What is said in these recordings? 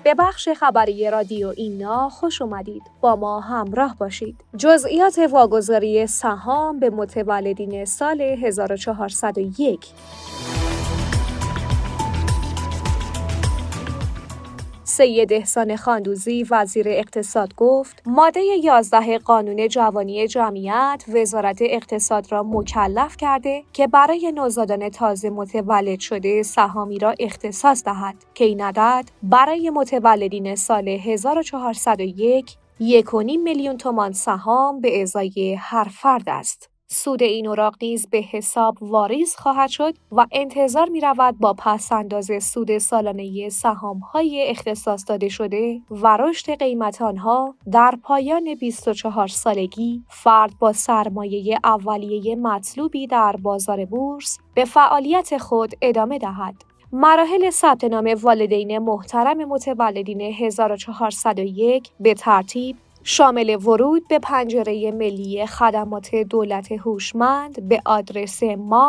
به بخش خبری رادیو اینا خوش اومدید. با ما همراه باشید. جزئیات واگذاری سهام به متولدین سال 1401. سید احسان خاندوزی وزیر اقتصاد گفت ماده 11 قانون جوانی جمعیت وزارت اقتصاد را مکلف کرده که برای نوزادان تازه متولد شده سهامی را اختصاص دهد که این عدد برای متولدین سال 1401 1.5 میلیون تومان سهام به ازای هر فرد است. سود این اوراق نیز به حساب واریز خواهد شد و انتظار می‌رود با پس‌انداز سود سالانه سهام‌های اختصاص داده شده و رشد قیمت آنها در پایان 24 سالگی فرد با سرمایه اولیه مطلوبی در بازار بورس به فعالیت خود ادامه دهد. مراحل ثبت نام والدین محترم متولدین 1401 به ترتیب شامل ورود به پنجره ملی خدمات دولت هوشمند به آدرس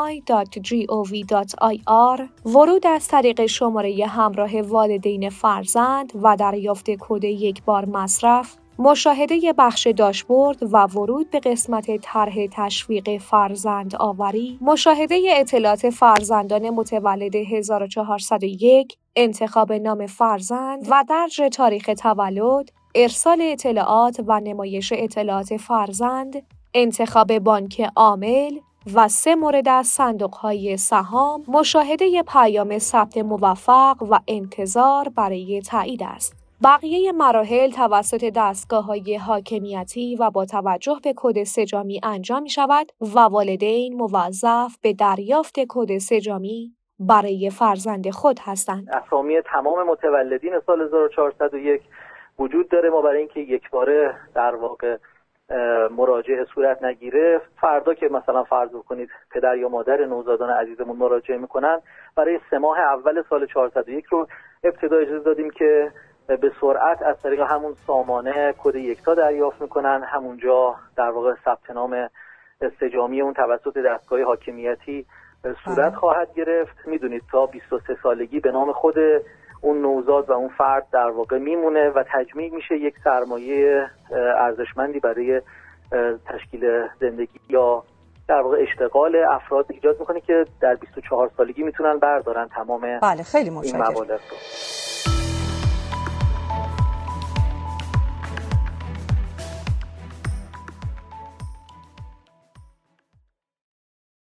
my.gov.ir، ورود از طریق شماره همراه والدین فرزند و دریافت کد یک بار مصرف، مشاهده بخش داشبورد و ورود به قسمت طرح تشویق فرزند آوری، مشاهده اطلاعات فرزندان متولد 1401، انتخاب نام فرزند و درج تاریخ تولد، ارسال اطلاعات و نمایش اطلاعات فرزند، انتخاب بانک عامل و 3 مورد از صندوق‌های سهام، مشاهده پیام ثبت موفق و انتظار برای تایید است. بقیه مراحل توسط دستگاه‌های حاکمیتی و با توجه به کد سه‌جامی انجام می‌شود و والدین موظف به دریافت کد سه‌جامی برای فرزند خود هستند. اسامی تمام متولدین سال 1401 وجود داره. ما برای اینکه یک باره در واقع مراجعه صورت نگیره، فردا که مثلا فرض بکنید پدر یا مادر نوزادان عزیزمون مراجعه میکنن، برای 3 ماه اول سال 401 رو ابتدا اجازه دادیم که به سرعت از طریق همون سامانه کد یکتا دریافت میکنن. همونجا در واقع ثبت نام سه‌جامی اون توسط دستگاه حاکمیتی صورت خواهد گرفت. میدونید تا 23 سالگی به نام خود اون نوزاد و اون فرد در واقع میمونه و تجمیع میشه یک سرمایه ارزشمندی برای تشکیل زندگی یا در واقع اشتغال افراد ایجاد میکنه که در 24 سالگی میتونن بردارن تمام خیلی متشکرم. این مبالغ رو.